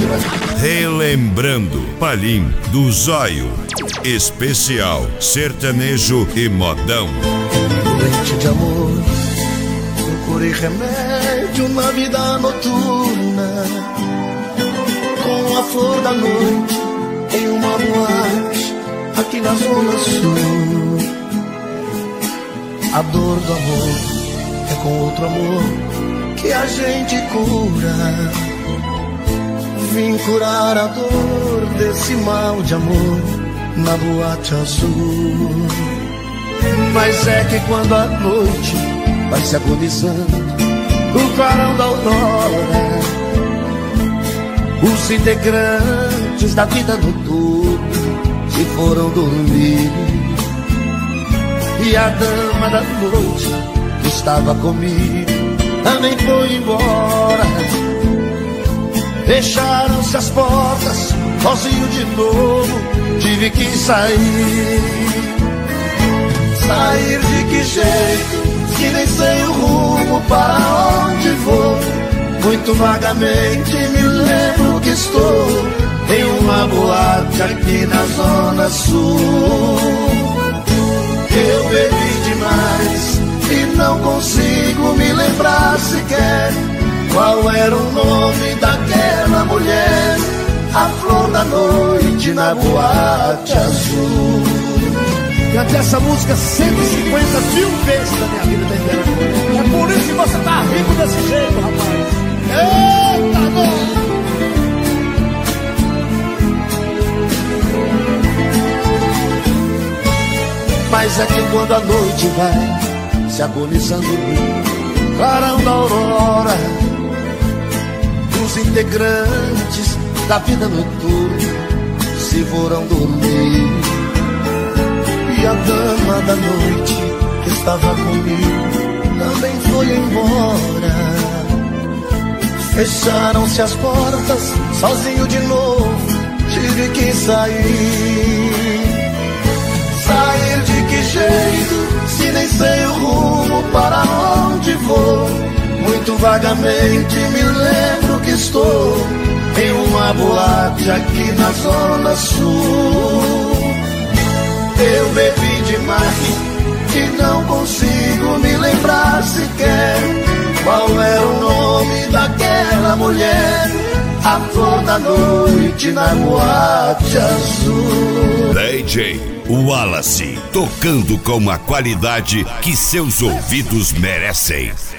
Relembrando Palim do Zóio. Especial sertanejo e modão. Doente de amor, procurei remédio na vida noturna, com a flor da noite em uma boate aqui na Zona Sul. A dor do amor é com outro amor que a gente cura. Vim curar a dor desse mal de amor na boate azul. Mas é que quando a noite vai se agonizando no clarão da aurora, os integrantes da vida noturna se foram dormir. E a dama da noite que estava comigo também foi embora. Fecharam-se as portas, sozinho de novo tive que sair. Sair de que jeito, que nem sei o rumo para onde vou. Muito vagamente me lembro que estou em uma boate aqui na Zona Sul. Eu bebi demais e não consigo me lembrar sequer qual era o nome daquela mulher, a flor da noite na boate azul. Cantei essa música 150 mil vezes na minha vida, entendeu? É por isso que você tá rico desse jeito, rapaz. Eita, não! Mas é que quando a noite vai se agonizando no clarão da aurora, os integrantes da vida noturna se foram dormir. E a dama da noite que estava comigo também foi embora. Fecharam-se as portas, sozinho de novo tive que sair. Sair de que jeito, se nem sei o rumo para onde vou. Muito vagamente me lembro que estou em uma boate aqui na Zona Sul. Eu bebi demais e não consigo me lembrar sequer qual era o nome daquela mulher, a flor da noite na boate azul. DJ Wallace, tocando com a qualidade que seus ouvidos merecem.